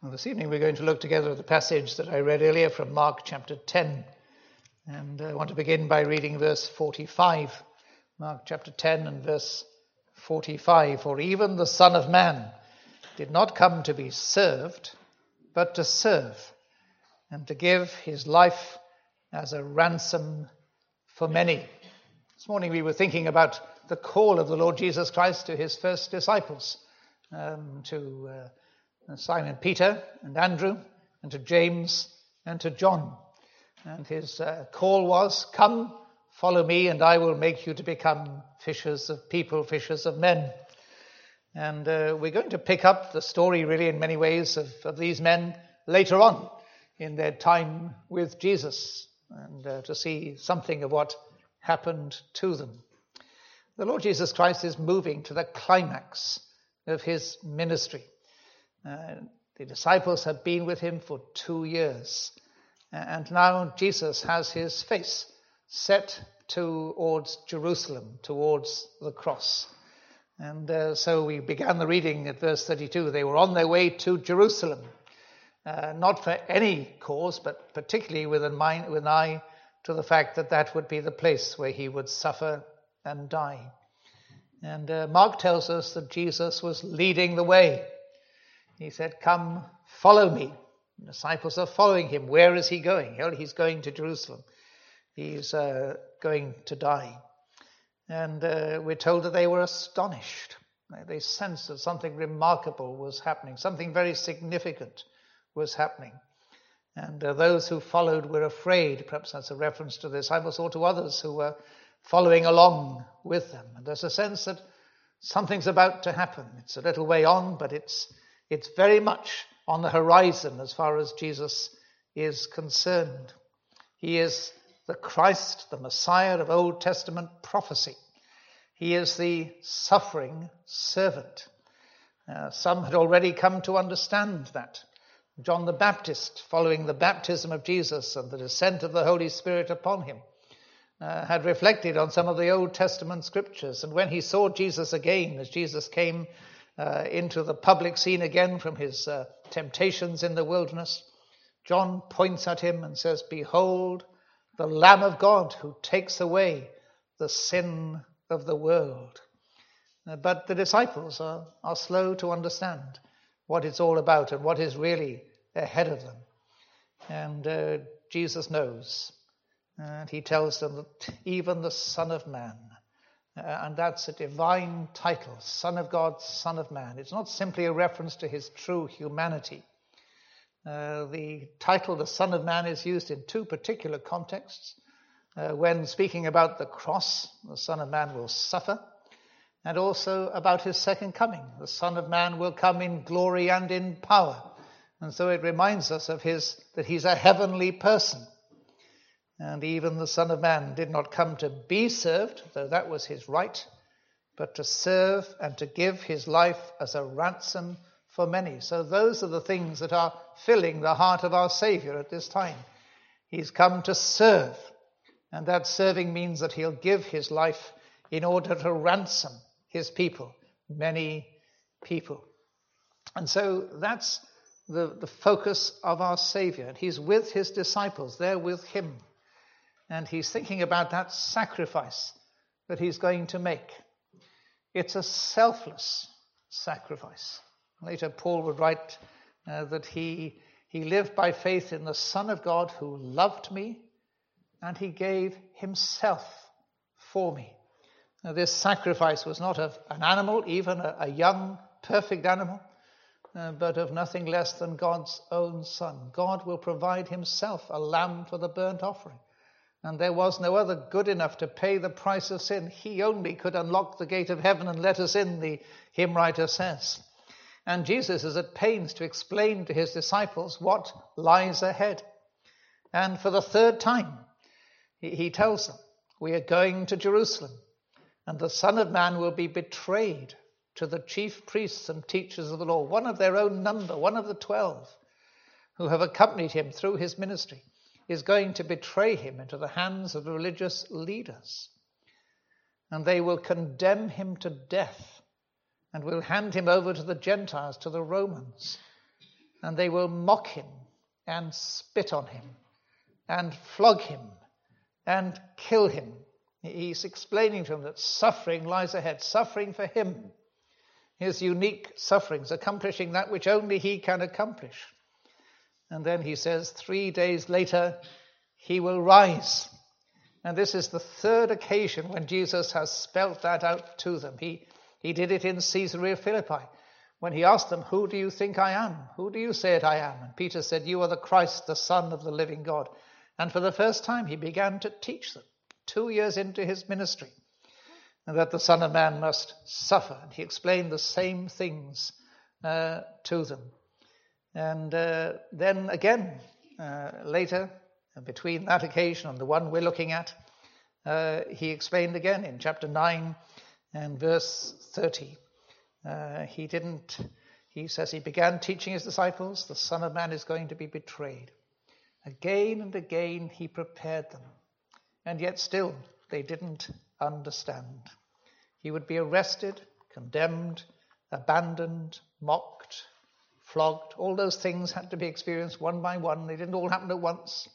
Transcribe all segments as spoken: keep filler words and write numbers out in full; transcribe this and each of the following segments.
Well, this evening we're going to look together at the passage that I read earlier from Mark chapter ten. And I want to begin by reading verse forty-five. Mark chapter ten and verse forty-five. For even the Son of Man did not come to be served, but to serve, and to give his life as a ransom for many. This morning we were thinking about the call of the Lord Jesus Christ to his first disciples, um, to uh, Simon Peter and Andrew, and to James and to John. And his uh, call was, come, follow me, and I will make you to become fishers of people, fishers of men. And uh, we're going to pick up the story really in many ways of, of these men later on in their time with Jesus, and uh, to see something of what happened to them. The Lord Jesus Christ is moving to the climax of his ministry. Uh, the disciples have been with him for two years. And now Jesus has his face set towards Jerusalem, towards the cross. And uh, so we began the reading at verse thirty-two. They were on their way to Jerusalem, uh, not for any cause, but particularly with an, mind, with an eye to the fact that that would be the place where he would suffer and die. And uh, Mark tells us that Jesus was leading the way. He said, come, follow me. The disciples are following him. Where is he going? Well, he's going to Jerusalem. He's uh, going to die. And uh, we're told that they were astonished. They sensed that something remarkable was happening. Something very significant was happening. And uh, those who followed were afraid. Perhaps that's a reference to the disciples or to others who were following along with them. And there's a sense that something's about to happen. It's a little way on, but it's It's very much on the horizon as far as Jesus is concerned. He is the Christ, the Messiah of Old Testament prophecy. He is the suffering servant. Uh, some had already come to understand that. John the Baptist, following the baptism of Jesus and the descent of the Holy Spirit upon him, uh, had reflected on some of the Old Testament scriptures. And when he saw Jesus again, as Jesus came Uh, into the public scene again from his uh, temptations in the wilderness, John points at him and says, behold, the Lamb of God who takes away the sin of the world. Uh, but the disciples are, are slow to understand what it's all about and what is really ahead of them. And uh, Jesus knows. And he tells them that even the Son of Man, Uh, and that's a divine title, Son of God, Son of Man. It's not simply a reference to his true humanity. Uh, the title, the Son of Man, is used in two particular contexts. Uh, when speaking about the cross, the Son of Man will suffer, and also about his second coming. The Son of Man will come in glory and in power. And so it reminds us of his that he's a heavenly person. And even the Son of Man did not come to be served, though that was his right, but to serve and to give his life as a ransom for many. So those are the things that are filling the heart of our Savior at this time. He's come to serve, and that serving means that he'll give his life in order to ransom his people, many people. And so that's the, the focus of our Savior. And he's with his disciples, they're with him. And he's thinking about that sacrifice that he's going to make. It's a selfless sacrifice. Later, Paul would write uh, that he, he lived by faith in the Son of God who loved me, and he gave himself for me. Now, this sacrifice was not of an animal, even a, a young, perfect animal, uh, but of nothing less than God's own Son. God will provide himself a lamb for the burnt offering. And there was no other good enough to pay the price of sin. He only could unlock the gate of heaven and let us in, the hymn writer says. And Jesus is at pains to explain to his disciples what lies ahead. And for the third time, he, he tells them, we are going to Jerusalem, and the Son of Man will be betrayed to the chief priests and teachers of the law, one of their own number, one of the twelve, who have accompanied him through his ministry, is going to betray him into the hands of the religious leaders. And they will condemn him to death and will hand him over to the Gentiles, to the Romans. and they will mock him and spit on him and flog him and kill him. He's explaining to them that suffering lies ahead, suffering for him, his unique sufferings, accomplishing that which only he can accomplish. And then he says, three days later, he will rise. And this is the third occasion when Jesus has spelt that out to them. He, he did it in Caesarea Philippi, when he asked them, who do you think I am? Who do you say it I am? And Peter said, you are the Christ, the Son of the living God. And for the first time, he began to teach them, two years into his ministry, and that the Son of Man must suffer. And he explained the same things uh, to them. And uh, then again, uh, later, between that occasion and the one we're looking at, uh, he explained again in chapter nine and verse thirty. Uh, he didn't, he says he began teaching his disciples, the Son of Man is going to be betrayed. Again and again he prepared them, and yet still they didn't understand. He would be arrested, condemned, abandoned, mocked, flogged. All those things had to be experienced one by one. They didn't all happen at once.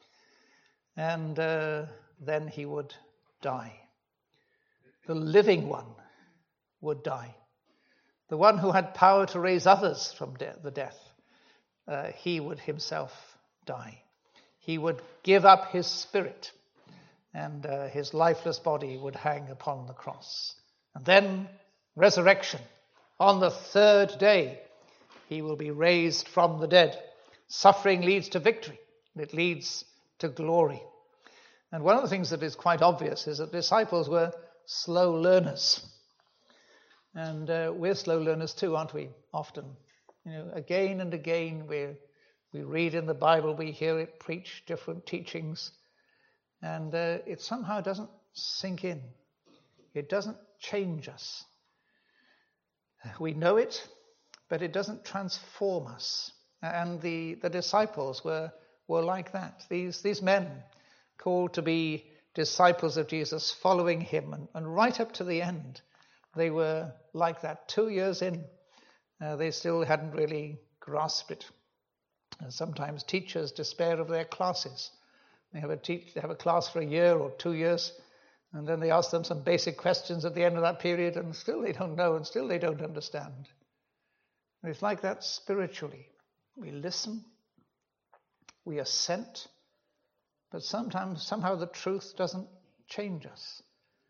And uh, then he would die. The living one would die. The one who had power to raise others from de- the death, uh, he would himself die. He would give up his spirit, and uh, his lifeless body would hang upon the cross. And then resurrection. On the third day, he will be raised from the dead. Suffering leads to victory. It leads to glory. And one of the things that is quite obvious is that disciples were slow learners. And uh, we're slow learners too, aren't we? Often. You know, again and again we we read in the Bible, we hear it preached, different teachings, and uh, it somehow doesn't sink in. It doesn't change us. We know it, but it doesn't transform us. And the, the disciples were were like that. These these men called to be disciples of Jesus, following him, and, and right up to the end, they were like that. Two years in, uh, they still hadn't really grasped it. Uh, sometimes teachers despair of their classes. They have a teach, they have a class for a year or two years, and then they ask them some basic questions at the end of that period, and still they don't know, and still they don't understand. And it's like that spiritually. We listen, we assent, but sometimes, somehow the truth doesn't change us.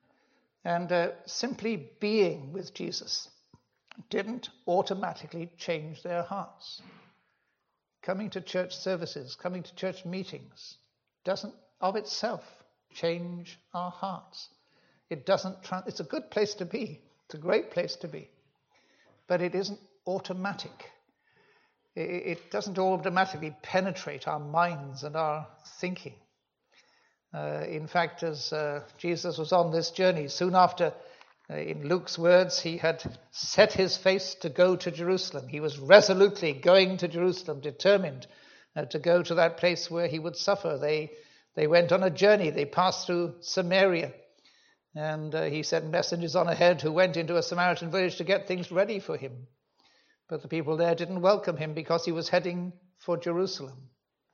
And uh, simply being with Jesus didn't automatically change their hearts. Coming to church services, coming to church meetings, doesn't of itself change our hearts. It doesn't. Tra- it's a good place to be. It's a great place to be. But it isn't automatic. It, it doesn't automatically penetrate our minds and our thinking. Uh, in fact, as uh, Jesus was on this journey, soon after, uh, in Luke's words, he had set his face to go to Jerusalem. He was resolutely going to Jerusalem, determined uh, to go to that place where he would suffer. They they went on a journey. They passed through Samaria. And uh, he sent messengers on ahead who went into a Samaritan village to get things ready for him. But the people there didn't welcome him because he was heading for Jerusalem.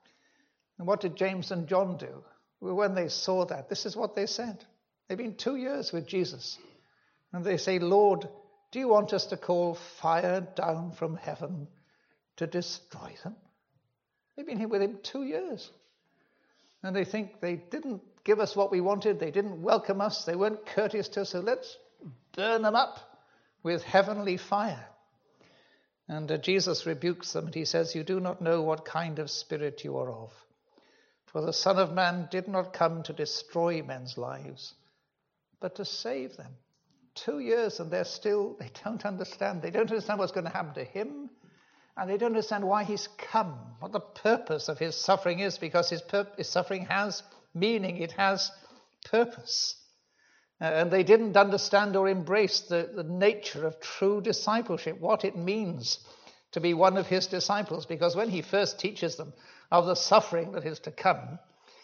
And what did James and John do? Well, when they saw that, this is what they said. They've been two years with Jesus. And they say, Lord, do you want us to call fire down from heaven to destroy them? They've been here with him two years. And they think they didn't give us what we wanted. They didn't welcome us. They weren't courteous to us. So let's burn them up with heavenly fire. And uh, Jesus rebukes them and he says, you do not know what kind of spirit you are of. For the Son of Man did not come to destroy men's lives, but to save them. Two years and they're still, they don't understand. They don't understand what's going to happen to him. And they don't understand why he's come, what the purpose of his suffering is, because his, pur- his suffering has meaning, it has purpose. Uh, and they didn't understand or embrace the, the nature of true discipleship, what it means to be one of his disciples. Because when he first teaches them of the suffering that is to come,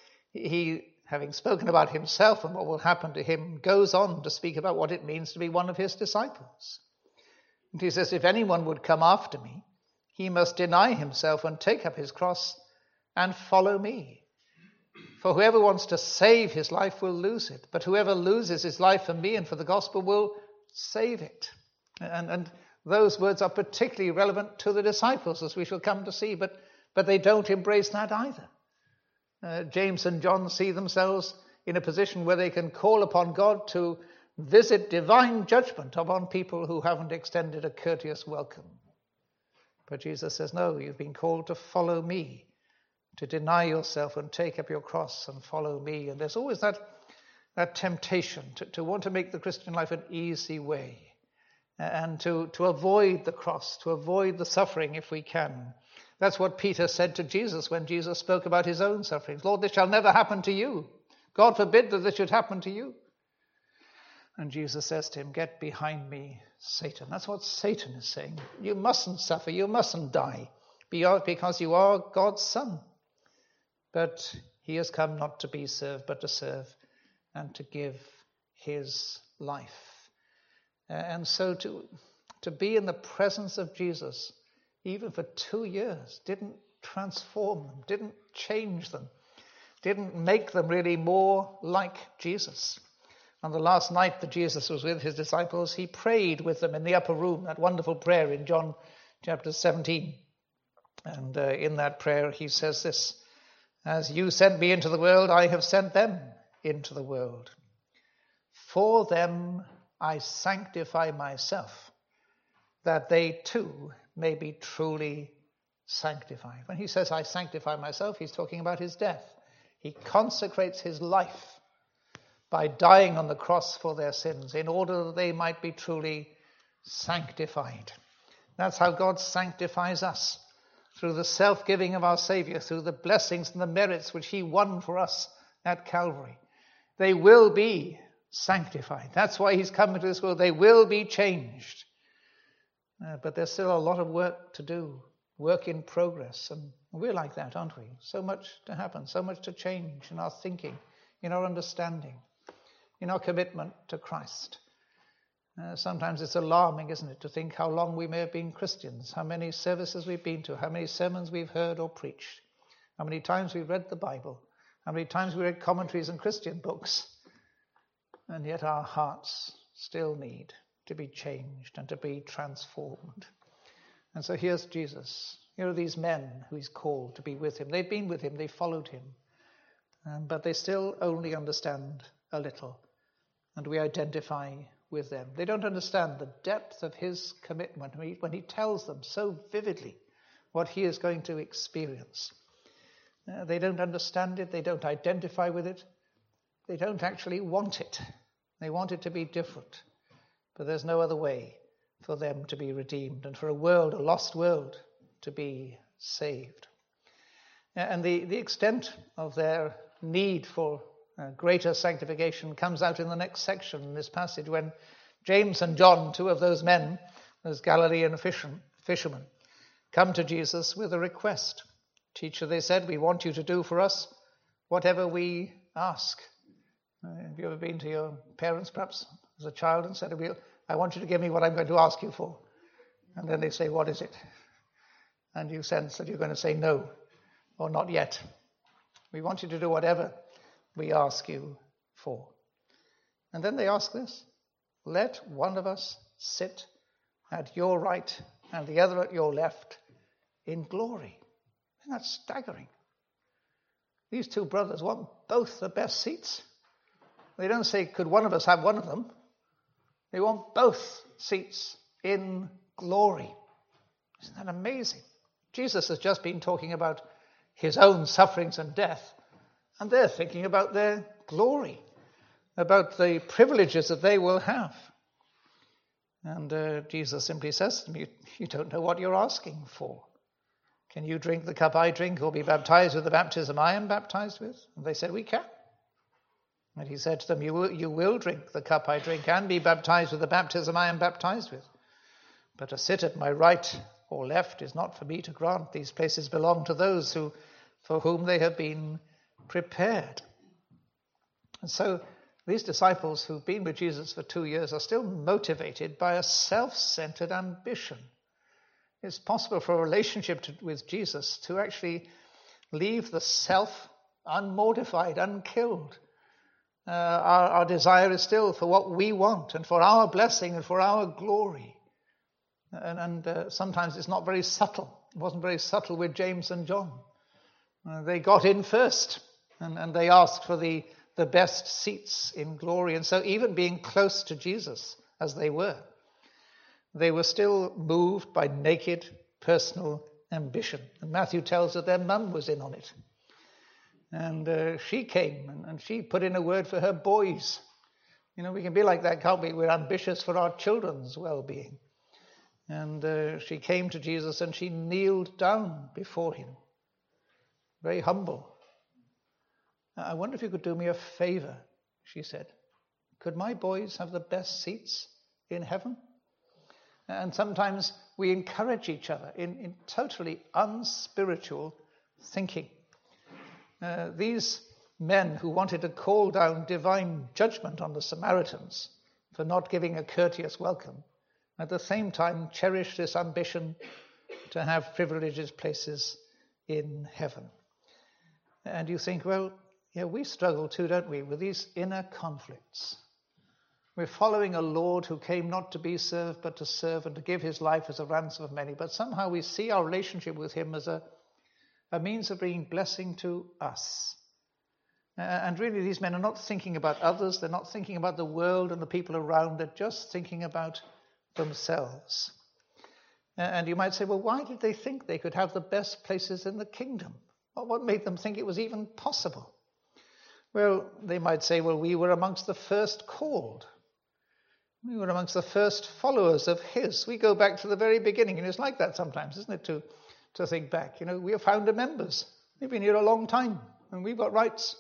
he, having spoken about himself and what will happen to him, goes on to speak about what it means to be one of his disciples. And he says, if anyone would come after me, he must deny himself and take up his cross and follow me. For whoever wants to save his life will lose it, but whoever loses his life for me and for the gospel will save it. And, and those words are particularly relevant to the disciples, as we shall come to see, but, but they don't embrace that either. Uh, James and John see themselves in a position where they can call upon God to visit divine judgment upon people who haven't extended a courteous welcome. But Jesus says, no, you've been called to follow me, to deny yourself and take up your cross and follow me. And there's always that, that temptation to, to want to make the Christian life an easy way and to, to avoid the cross, to avoid the suffering if we can. That's what Peter said to Jesus when Jesus spoke about his own sufferings. Lord, this shall never happen to you. God forbid that this should happen to you. And Jesus says to him, get behind me, Satan. That's what Satan is saying. You mustn't suffer. You mustn't die because you are God's son. But he has come not to be served, but to serve and to give his life. And so to, to be in the presence of Jesus, even for two years, didn't transform them, didn't change them, didn't make them really more like Jesus. On the last night that Jesus was with his disciples, he prayed with them in the upper room, that wonderful prayer in John chapter seventeen. And uh, in that prayer he says this, as you sent me into the world, I have sent them into the world. For them I sanctify myself, that they too may be truly sanctified. When he says I sanctify myself, he's talking about his death. He consecrates his life by dying on the cross for their sins in order that they might be truly sanctified. That's how God sanctifies us, through the self-giving of our Saviour, through the blessings and the merits which he won for us at Calvary. They will be sanctified. That's why he's come into this world. They will be changed. Uh, but there's still a lot of work to do, work in progress. And we're like that, aren't we? So much to happen, so much to change in our thinking, in our understanding, in our commitment to Christ. Uh, sometimes it's alarming, isn't it, to think how long we may have been Christians, how many services we've been to, how many sermons we've heard or preached, how many times we've read the Bible, how many times we read commentaries and Christian books, and yet our hearts still need to be changed and to be transformed. And so here's Jesus. Here are these men who he's called to be with him. They've been with him, they followed him, um, but they still only understand a little, and we identify with them. They don't understand the depth of his commitment when he, when he tells them so vividly what he is going to experience. Uh, they don't understand it, they don't identify with it, they don't actually want it. They want it to be different, but there's no other way for them to be redeemed and for a world, a lost world, to be saved. And the, the extent of their need for uh, greater sanctification comes out in the next section in this passage, when James and John, two of those men, those Galilean fishermen, come to Jesus with a request. Teacher, they said, we want you to do for us whatever we ask. Uh, have you ever been to your parents, perhaps, as a child, and said, I want you to give me what I'm going to ask you for? And then they say, what is it? And you sense that you're going to say no, or not yet. We want you to do whatever we ask you for. And then they ask this, let one of us sit at your right and the other at your left in glory. And that's staggering. These two brothers want both the best seats. They don't say, could one of us have one of them? They want both seats in glory. Isn't that amazing? Jesus has just been talking about his own sufferings and death, and they're thinking about their glory, about the privileges that they will have. And uh, Jesus simply says to them, you, you don't know what you're asking for. Can you drink the cup I drink or be baptized with the baptism I am baptized with? And they said, we can. And he said to them, you will, you will drink the cup I drink and be baptized with the baptism I am baptized with. But to sit at my right or left is not for me to grant. These places belong to those who, for whom they have been prepared. And so these disciples who've been with Jesus for two years are still motivated by a self-centered ambition. It's possible for a relationship to, with Jesus to actually leave the self unmortified, unkilled. Uh, our, our desire is still for what we want and for our blessing and for our glory. And, and uh, sometimes it's not very subtle. It wasn't very subtle with James and John. Uh, they got in first, and, and they asked for the, the best seats in glory. And so even being close to Jesus, as they were, they were still moved by naked personal ambition. And Matthew tells that their mum was in on it. And uh, she came and, and she put in a word for her boys. You know, we can be like that, can't we? We're ambitious for our children's well-being. And uh, she came to Jesus and she kneeled down before him, very humble. I wonder if you could do me a favor, she said. Could my boys have the best seats in heaven? And sometimes we encourage each other in, in totally unspiritual thinking. Uh, these men who wanted to call down divine judgment on the Samaritans for not giving a courteous welcome, at the same time cherish this ambition to have privileged places in heaven. And you think, well, yeah, we struggle too, don't we, with these inner conflicts. We're following a Lord who came not to be served, but to serve and to give his life as a ransom of many. But somehow we see our relationship with him as a, a means of bringing blessing to us. Uh, and really, these men are not thinking about others. They're not thinking about the world and the people around. They're just thinking about themselves. Uh, and you might say, well, why did they think they could have the best places in the kingdom? Well, what made them think it was even possible? Well, they might say, well, we were amongst the first called. We were amongst the first followers of his. We go back to the very beginning, and it's like that sometimes, isn't it, to, to think back. You know, we are founder members. We've been here a long time, and we've got rights.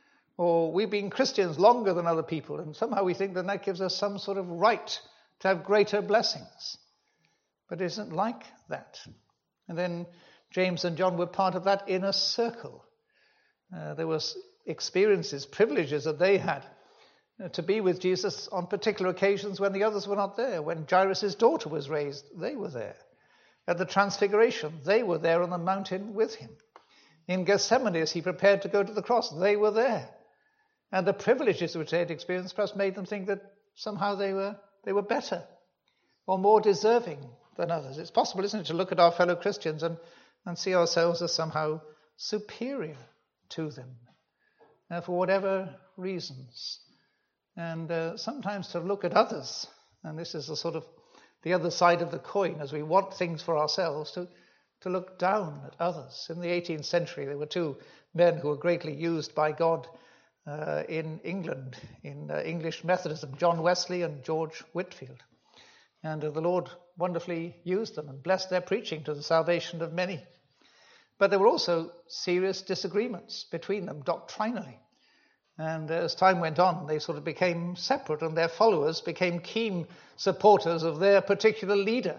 Or we've been Christians longer than other people, and somehow we think that that gives us some sort of right to have greater blessings. But it isn't like that. And then James and John were part of that inner circle. Uh, there was experiences, privileges that they had uh, to be with Jesus on particular occasions when the others were not there. When Jairus' daughter was raised, they were there. At the Transfiguration, they were there on the mountain with him. In Gethsemane, as he prepared to go to the cross, they were there. And the privileges which they had experienced perhaps made them think that somehow they were they were better or more deserving than others. It's possible, isn't it, to look at our fellow Christians and, and see ourselves as somehow superior to them uh, for whatever reasons. And uh, sometimes to look at others, and this is the sort of the other side of the coin, as we want things for ourselves, to, to look down at others. In the eighteenth century, there were two men who were greatly used by God uh, in England, in uh, English Methodism, John Wesley and George Whitefield. And uh, the Lord wonderfully used them and blessed their preaching to the salvation of many. But there were also serious disagreements between them doctrinally. And uh, as time went on, they sort of became separate, and their followers became keen supporters of their particular leader.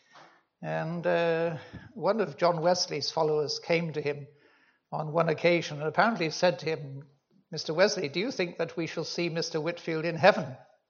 And uh, one of John Wesley's followers came to him on one occasion and apparently said to him, Mister Wesley, do you think that we shall see Mister Whitefield in heaven?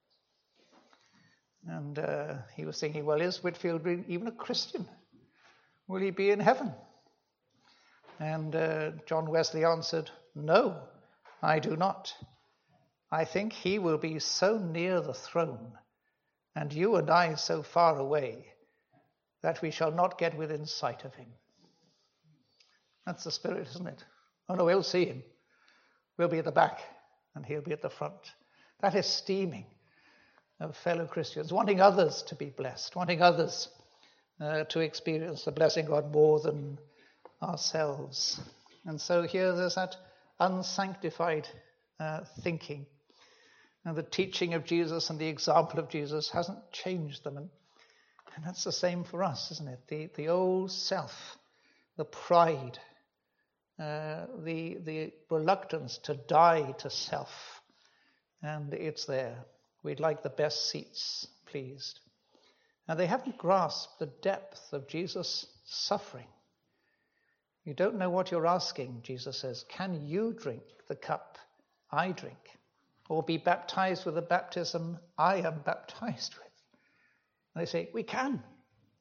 And uh, he was thinking, well, is Whitefield even a Christian? Will he be in heaven? And uh, John Wesley answered, no, I do not. I think he will be so near the throne, and you and I so far away, that we shall not get within sight of him. That's the spirit, isn't it? Oh no, we'll see him. We'll be at the back, and he'll be at the front. That esteeming of fellow Christians, wanting others to be blessed, wanting others uh, to experience the blessing of God more than ourselves. And so here there's that unsanctified uh, thinking. And the teaching of Jesus and the example of Jesus hasn't changed them. And, and that's the same for us, isn't it? The, the old self, the pride, uh, the, the reluctance to die to self. And it's there. We'd like the best seats, pleased. And they haven't grasped the depth of Jesus' suffering. You don't know what you're asking, Jesus says. Can you drink the cup I drink, or be baptized with the baptism I am baptized with? And they say, we can.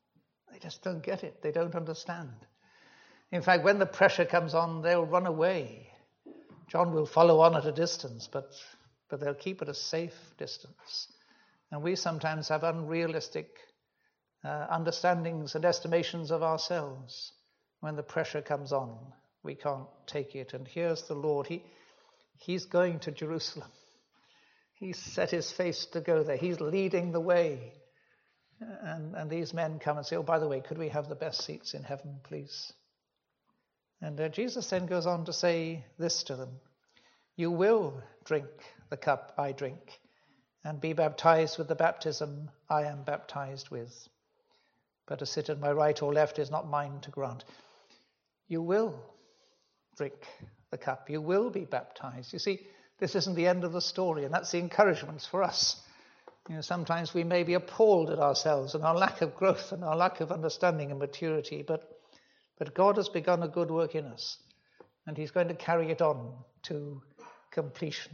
They just don't get it. They don't understand. In fact, when the pressure comes on, they'll run away. John will follow on at a distance, but, but they'll keep at a safe distance. And we sometimes have unrealistic uh, understandings and estimations of ourselves. When the pressure comes on, we can't take it. And here's the Lord. He, he's going to Jerusalem. He's set his face to go there. He's leading the way. And, and these men come and say, oh, by the way, could we have the best seats in heaven, please? And uh, Jesus then goes on to say this to them. You will drink the cup I drink and be baptized with the baptism I am baptized with. But to sit at my right or left is not mine to grant. You will drink the cup. You will be baptized. You see, this isn't the end of the story, and that's the encouragement for us. You know, sometimes we may be appalled at ourselves and our lack of growth and our lack of understanding and maturity, but But God has begun a good work in us, and he's going to carry it on to completion.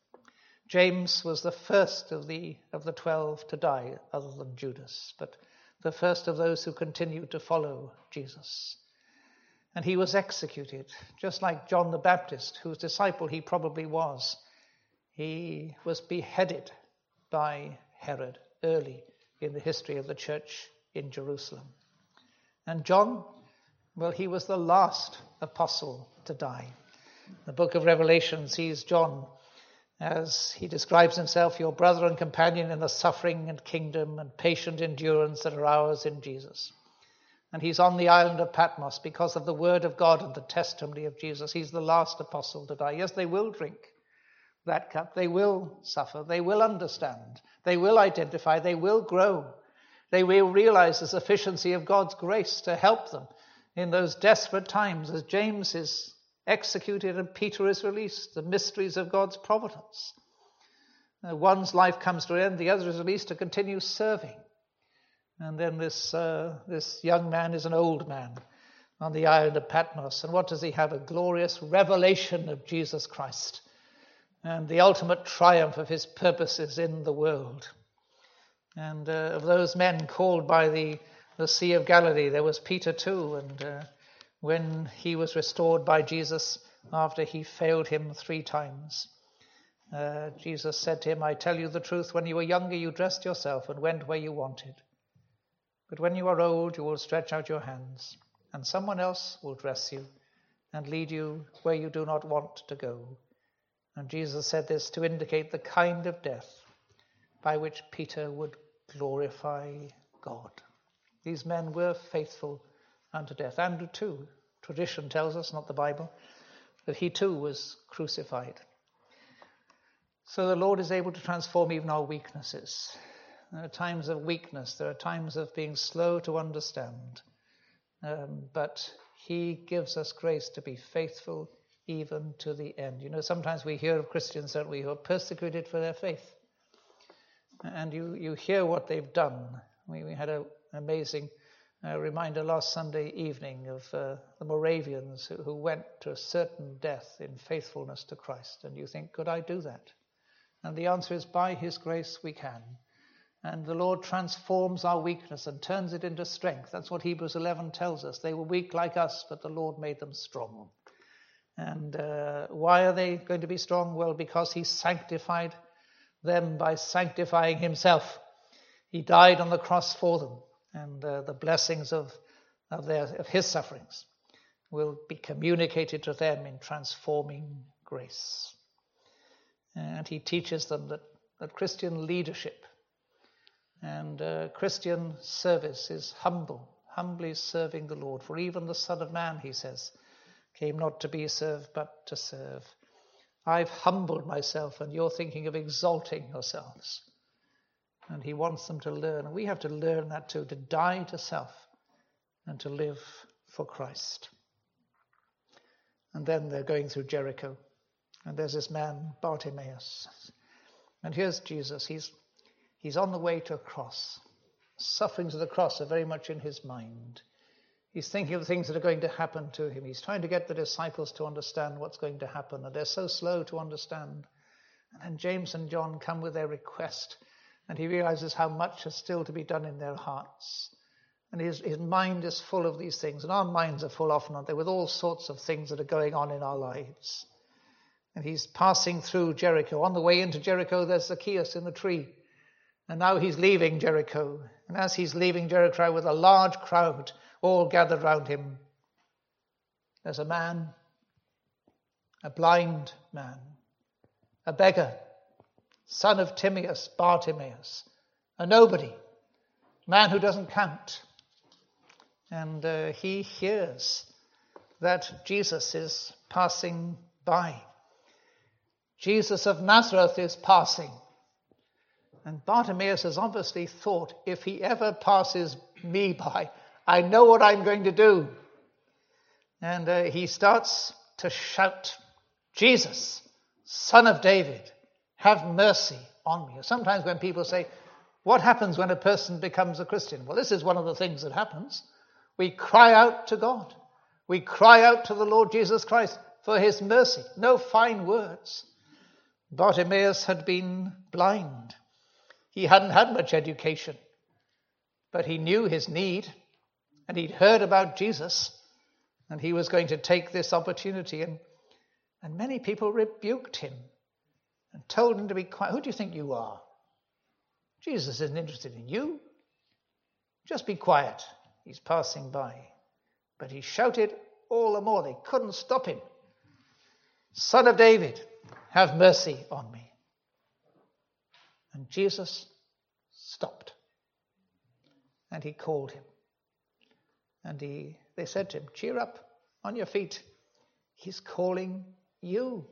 James was the first of the of the twelve to die, other than Judas, but the first of those who continued to follow Jesus. And he was executed, just like John the Baptist, whose disciple he probably was. He was beheaded by Herod early in the history of the church in Jerusalem. And John, well, he was the last apostle to die. The book of Revelation sees John as he describes himself, your brother and companion in the suffering and kingdom and patient endurance that are ours in Jesus. And he's on the island of Patmos because of the word of God and the testimony of Jesus. He's the last apostle to die. Yes, they will drink that cup. They will suffer. They will understand. They will identify. They will grow. They will realize the sufficiency of God's grace to help them in those desperate times as James is executed and Peter is released, the mysteries of God's providence. Uh, one's life comes to an end, the other is released to continue serving. And then this uh, this young man is an old man on the island of Patmos. And what does he have? A glorious revelation of Jesus Christ and the ultimate triumph of his purposes in the world. And uh, of those men called by the the Sea of Galilee, there was Peter too, and uh, when he was restored by Jesus after he failed him three times, uh, Jesus said to him, I tell you the truth, when you were younger you dressed yourself and went where you wanted. But when you are old you will stretch out your hands, and someone else will dress you and lead you where you do not want to go. And Jesus said this to indicate the kind of death by which Peter would glorify God. These men were faithful unto death. Andrew too, tradition tells us, not the Bible, that he too was crucified. So the Lord is able to transform even our weaknesses. There are times of weakness, there are times of being slow to understand, um, but he gives us grace to be faithful even to the end. You know, sometimes we hear of Christians, don't we, who are persecuted for their faith. And you, you hear what they've done. We, we had a amazing uh, reminder last Sunday evening of uh, the Moravians who, who went to a certain death in faithfulness to Christ. And you think, could I do that? And the answer is, by his grace we can. And the Lord transforms our weakness and turns it into strength. That's what Hebrews eleven tells us. They were weak like us, but the Lord made them strong. And uh, why are they going to be strong? Well, because he sanctified them by sanctifying himself. He died on the cross for them. And uh, the blessings of of, their, of his sufferings will be communicated to them in transforming grace. And he teaches them that, that Christian leadership and uh, Christian service is humble, humbly serving the Lord. For even the Son of Man, he says, came not to be served, but to serve. I've humbled myself, and you're thinking of exalting yourselves. And he wants them to learn. And we have to learn that too, to die to self and to live for Christ. And then they're going through Jericho. And there's this man, Bartimaeus. And here's Jesus. He's, he's on the way to a cross. Sufferings of the cross are very much in his mind. He's thinking of the things that are going to happen to him. He's trying to get the disciples to understand what's going to happen. And they're so slow to understand. And then James and John come with their request. And he realizes how much is still to be done in their hearts. And his, his mind is full of these things. And our minds are full often, aren't they, with all sorts of things that are going on in our lives. And he's passing through Jericho. On the way into Jericho, there's Zacchaeus in the tree. And now he's leaving Jericho. And as he's leaving Jericho with a large crowd all gathered round him, there's a man, a blind man, a beggar, son of Timaeus, Bartimaeus, a nobody, man who doesn't count. And uh, he hears that Jesus is passing by. Jesus of Nazareth is passing. And Bartimaeus has obviously thought, if he ever passes me by, I know what I'm going to do. And uh, he starts to shout, Jesus, Son of David, have mercy on me. Sometimes when people say, what happens when a person becomes a Christian? Well, this is one of the things that happens. We cry out to God. We cry out to the Lord Jesus Christ for his mercy. No fine words. Bartimaeus had been blind. He hadn't had much education, but he knew his need, and he'd heard about Jesus, and he was going to take this opportunity. And, and many people rebuked him and told him to be quiet. Who do you think you are? Jesus isn't interested in you. Just be quiet. He's passing by. But he shouted all the more. They couldn't stop him. Son of David, have mercy on me. And Jesus stopped. And he called him. And he, they said to him, cheer up, on your feet. He's calling you.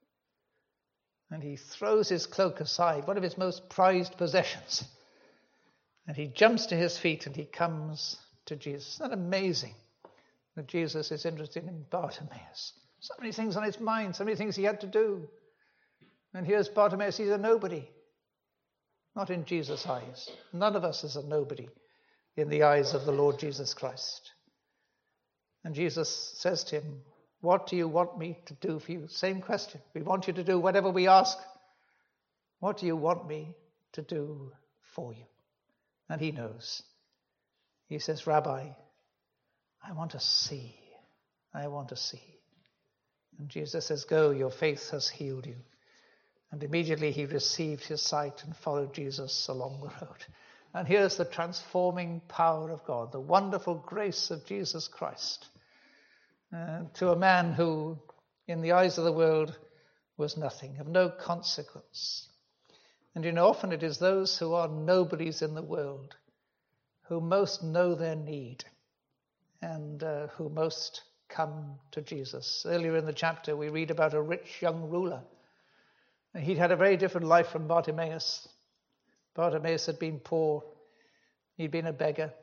And he throws his cloak aside, one of his most prized possessions. And he jumps to his feet and he comes to Jesus. Isn't that amazing that Jesus is interested in Bartimaeus? So many things on his mind, so many things he had to do. And here's Bartimaeus, he's a nobody. Not in Jesus' eyes. None of us is a nobody in the eyes of the Lord Jesus Christ. And Jesus says to him, what do you want me to do for you? Same question. We want you to do whatever we ask. What do you want me to do for you? And he knows. He says, Rabbi, I want to see. I want to see. And Jesus says, go, your faith has healed you. And immediately he received his sight and followed Jesus along the road. And here's the transforming power of God, the wonderful grace of Jesus Christ, uh, to a man who, in the eyes of the world, was nothing, of no consequence. And you know, often it is those who are nobodies in the world who most know their need and uh, who most come to Jesus. Earlier in the chapter, we read about a rich young ruler. He'd had a very different life from Bartimaeus. Bartimaeus had been poor. He'd been a beggar.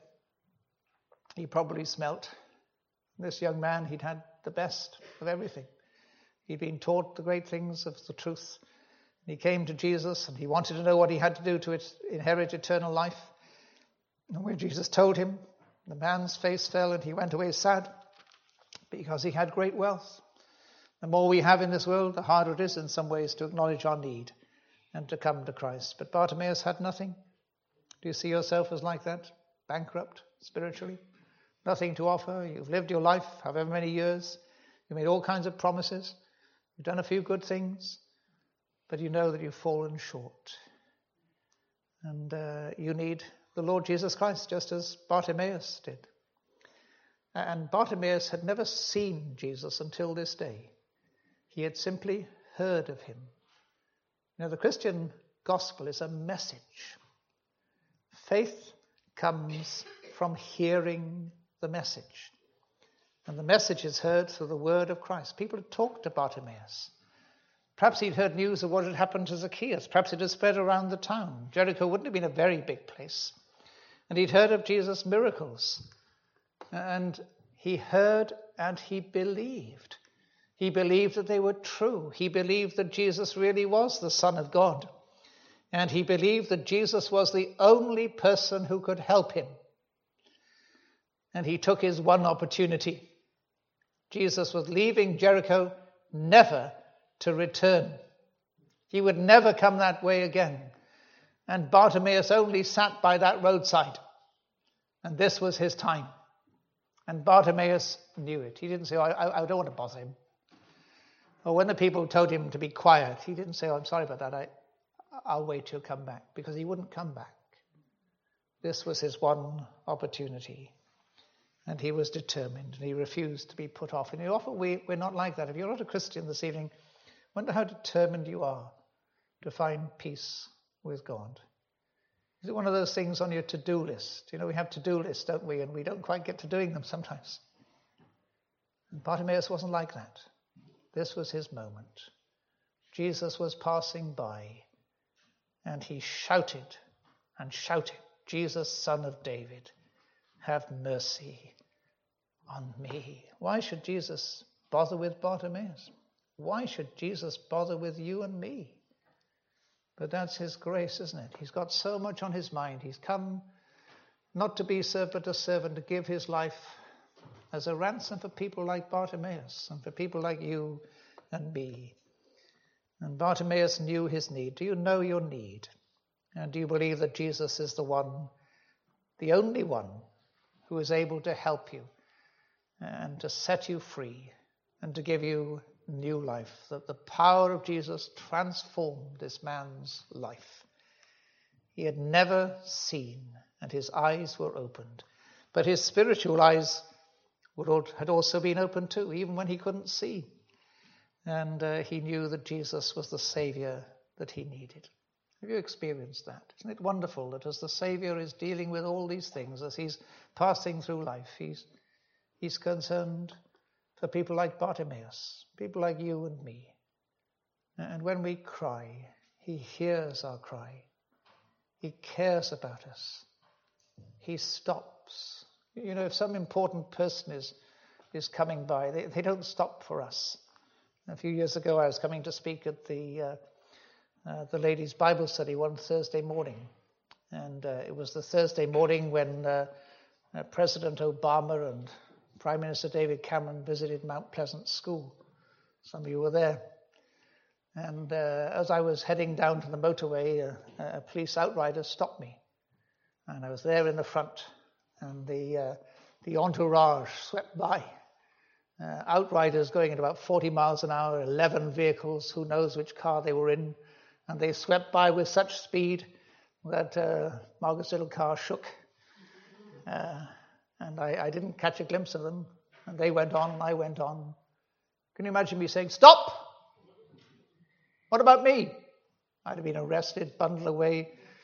He probably smelt. This young man, he'd had the best of everything. He'd been taught the great things of the truth. He came to Jesus and he wanted to know what he had to do to inherit eternal life. And when Jesus told him, the man's face fell and he went away sad because he had great wealth. The more we have in this world, the harder it is in some ways to acknowledge our need and to come to Christ. But Bartimaeus had nothing. Do you see yourself as like that? Bankrupt spiritually? Nothing to offer. You've lived your life however many years. You made all kinds of promises. You've done a few good things. But you know that you've fallen short. And uh, you need the Lord Jesus Christ, just as Bartimaeus did. And Bartimaeus had never seen Jesus until this day. He had simply heard of him. You know, the Christian gospel is a message. Faith comes from hearing the message. And the message is heard through the word of Christ. People had talked to Bartimaeus. Perhaps he'd heard news of what had happened to Zacchaeus. Perhaps it had spread around the town. Jericho wouldn't have been a very big place. And he'd heard of Jesus' miracles. And he heard and he believed. He believed that they were true. He believed that Jesus really was the Son of God. And he believed that Jesus was the only person who could help him. And he took his one opportunity. Jesus was leaving Jericho never to return. He would never come that way again. And Bartimaeus only sat by that roadside. And this was his time. And Bartimaeus knew it. He didn't say, oh, I, I don't want to bother him. Or when the people told him to be quiet, he didn't say, oh, I'm sorry about that. I, I'll wait till you come back. Because he wouldn't come back. This was his one opportunity. And he was determined. And he refused to be put off. And often we, we're not like that. If you're not a Christian this evening, wonder how determined you are to find peace with God. Is it one of those things on your to-do list? You know, we have to-do lists, don't we? And we don't quite get to doing them sometimes. And Bartimaeus wasn't like that. This was his moment. Jesus was passing by, and he shouted and shouted, Jesus, Son of David, have mercy on me. Why should Jesus bother with Bartimaeus? Why should Jesus bother with you and me? But that's his grace, isn't it? He's got so much on his mind. He's come not to be served, but a servant, to give his life as a ransom for people like Bartimaeus and for people like you and me. And Bartimaeus knew his need. Do you know your need? And do you believe that Jesus is the one, the only one, who is able to help you and to set you free and to give you new life? That the power of Jesus transformed this man's life. He had never seen, and his eyes were opened. But his spiritual eyes would, had also been opened too, even when he couldn't see. And uh, he knew that Jesus was the Savior that he needed. Have you experienced that? Isn't it wonderful that as the Savior is dealing with all these things, as he's passing through life, he's, he's concerned for people like Bartimaeus, people like you and me. And when we cry, he hears our cry. He cares about us. He stops. You know, if some important person is, is coming by, they, they don't stop for us. A few years ago, I was coming to speak at the uh, uh, the ladies' Bible study one Thursday morning. And uh, it was the Thursday morning when uh, uh, President Obama and Prime Minister David Cameron visited Mount Pleasant School. Some of you were there. And uh, as I was heading down to the motorway, uh, a police outrider stopped me. And I was there in the front. And the, uh, the entourage swept by. Uh, outriders going at about forty miles an hour, eleven vehicles, who knows which car they were in. And they swept by with such speed that uh, Margaret's little car shook. Uh, and I, I didn't catch a glimpse of them. And they went on and I went on. Can you imagine me saying, stop! What about me? I'd have been arrested, bundled away,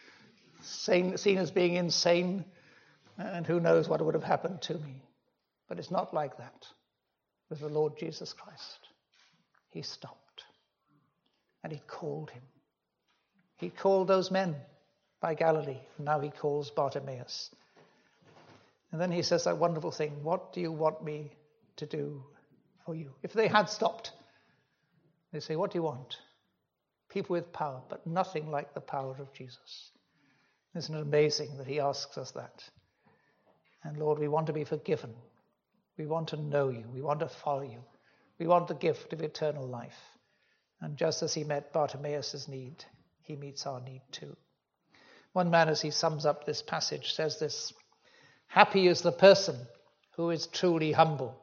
sane, seen as being insane, and who knows what would have happened to me. But it's not like that with the Lord Jesus Christ. He stopped and he called him. He called those men by Galilee, and now he calls Bartimaeus. And then he says that wonderful thing, what do you want me to do for you? If they had stopped, they say, what do you want? People with power, but nothing like the power of Jesus. Isn't it amazing that he asks us that? And Lord, we want to be forgiven. We want to know you. We want to follow you. We want the gift of eternal life. And just as he met Bartimaeus' need, he meets our need too. One man, as he sums up this passage, says this: happy is the person who is truly humble,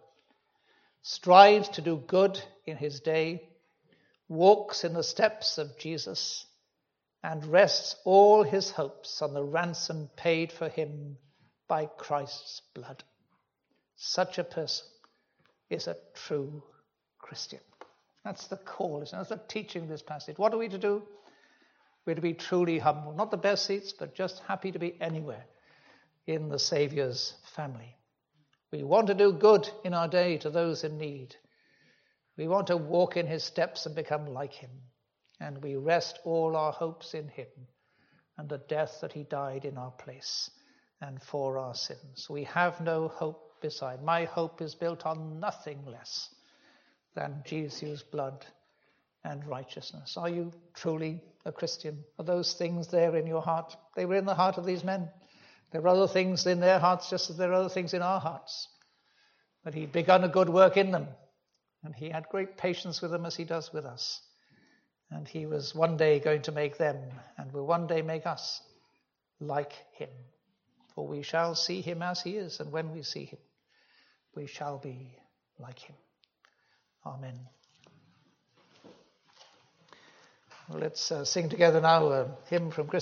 strives to do good in his day, walks in the steps of Jesus, and rests all his hopes on the ransom paid for him by Christ's blood. Such a person is a true Christian. That's the call, isn't it? That's the teaching of this passage. What are we to do? We're to be truly humble. Not the best seats, but just happy to be anywhere in the Saviour's family. We want to do good in our day to those in need. We want to walk in his steps and become like him. And we rest all our hopes in him and the death that he died in our place and for our sins. We have no hope beside. My hope is built on nothing less than Jesus' blood and righteousness. Are you truly a Christian? Are those things there in your heart? They were in the heart of these men. There are other things in their hearts just as there are other things in our hearts. But he'd begun a good work in them. And he had great patience with them as he does with us. And he was one day going to make them and will one day make us like him. for we shall see him as he is, and when we see him, we shall be like him. Amen. Well, let's uh, sing together now a hymn from Christmas.